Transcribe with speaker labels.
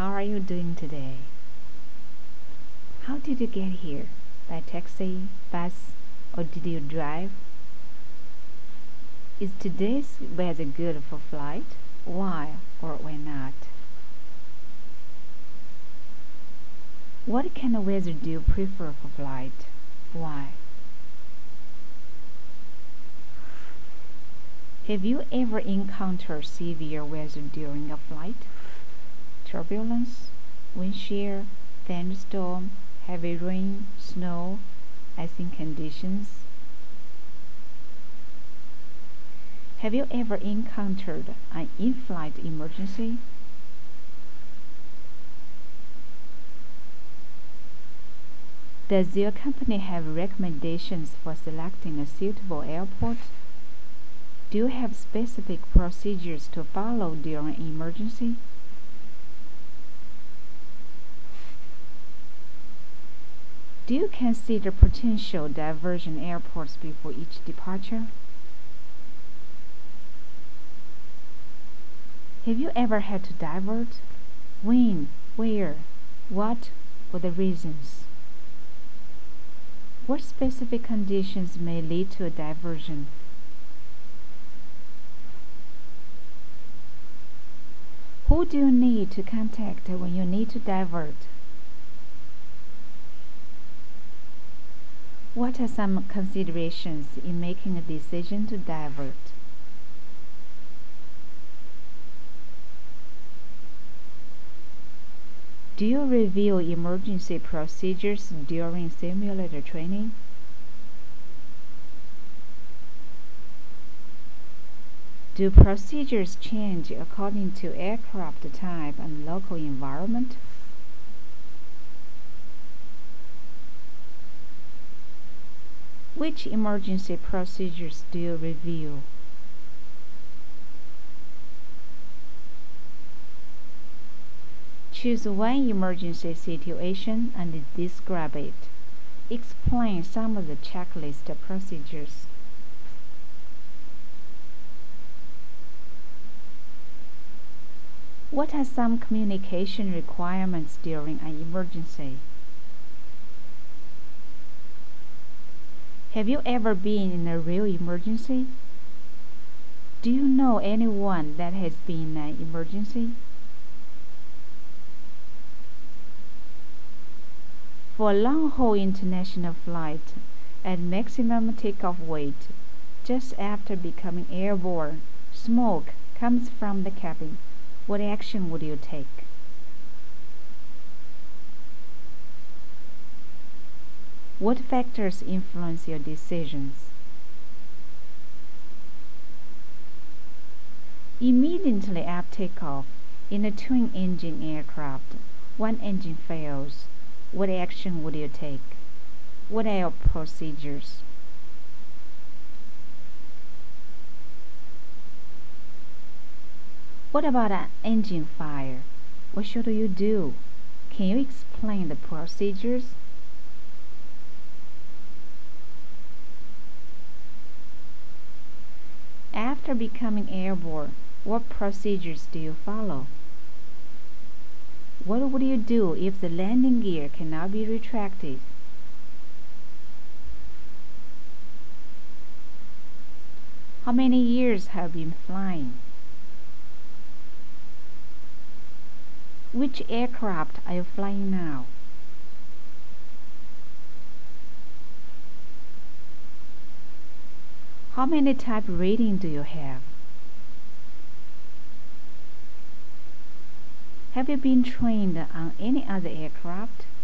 Speaker 1: How are you doing today? How did you get here? By taxi, bus, or did you drive? Is today's weather good for flight? Why or why not? What kind of weather do you prefer for flight? Why? Have you ever encountered severe weather during a flight? Turbulence, wind shear, thunderstorm, heavy rain, snow, icing conditions? Have you ever encountered an in-flight emergency? Does your company have recommendations for selecting a suitable airport? Do you have specific procedures to follow during an emergency? Do you consider potential diversion airports before each departure? Have you ever had to divert? When? Where? What were the reasons? What specific conditions may lead to a diversion? Who do you need to contact when you need to divert? What are some considerations in making a decision to divert? Do you review emergency procedures during simulator training? Do procedures change according to aircraft type and local environment? Which emergency procedures do you review? Choose one emergency situation and describe it. Explain some of the checklist procedures. What are some communication requirements during an emergency? Have you ever been in a real emergency? Do you know anyone that has been in an emergency? For a long-haul international flight, at maximum takeoff weight, just after becoming airborne, smoke comes from the cabin. What action would you take? What factors influence your decisions? Immediately after takeoff, in a twin-engine aircraft, one engine fails. What action would you take? What are your procedures? What about an engine fire? What should you do? Can you explain the procedures? After becoming airborne, what procedures do you follow? What would you do if the landing gear cannot be retracted? How many years have you been flying? Which aircraft are you flying now? How many type rating do you have? Have you been trained on any other aircraft?